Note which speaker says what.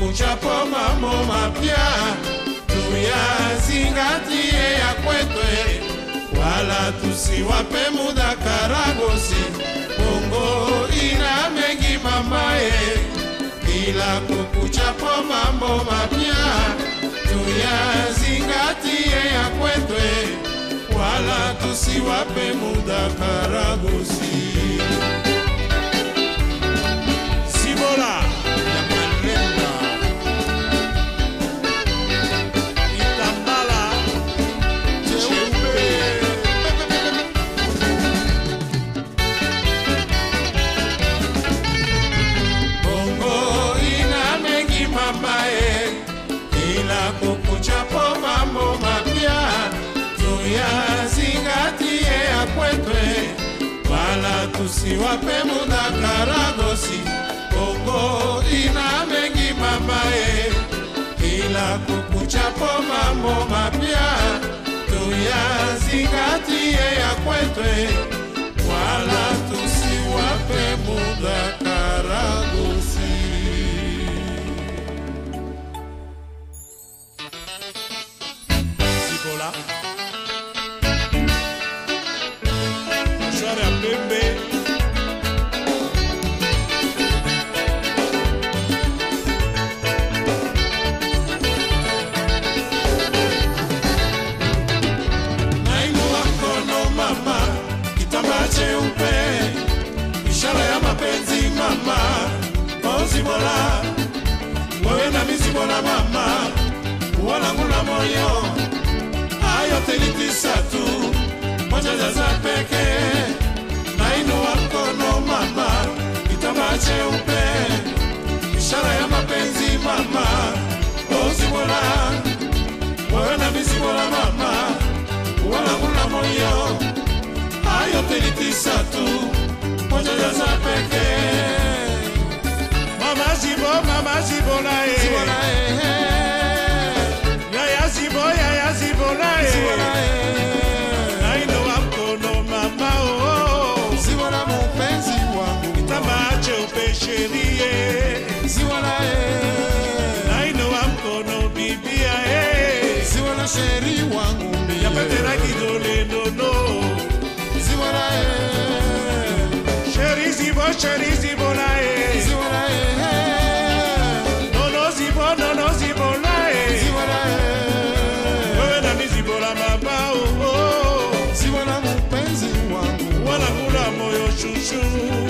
Speaker 1: kukuchapo mambo mapya, tuyazingatie ya kwetu, wala tusiwape muda karagosi. Bongo ina mengi mamae, ila kukuchapo mambo mapya, tuyazingatie ya kwetu, wala tusiwape muda karagosi. Sibola ya Malemba, Itambala Cheupe. Bongo ina mengi mamae, ila kukuchapo mambo mapya, tuyazingatie ya kwetu, wala tusiwape muda karagosi. Bongo ina mengi mamae, ila kukuchapo mambo mapya, tuyazingatie ya kwetu, wala tusiwape muda karagosi. Sibola Shara Pembe, nainua mkono mama, kitambaa cheupe, ishara ya mapenzi mama. Sibola, wewe na mimi Sibola mama, walangu na moyo, ayote ni tisa tu, moja za pekee. Nainua mkono mama, kitambaa cheupe, ishara ya mapenzi mama. Sibola, wewe na mimi Sibola mama, walangu na moyo, ayote ni tisa tu, moja za pekee. Mama Sibola Sibola Yaya Sibola nainua mkono mama Sibola mpenzi wangu, kitambaa cheupe sherie Sibola nainua mkono bibia Sibola sheri wangu yapetera kidole nono Sibola sheri Sibola Sibola wewe na mimi Sibola mama Sibola mpenzi wangu, wala kula moyo shushu.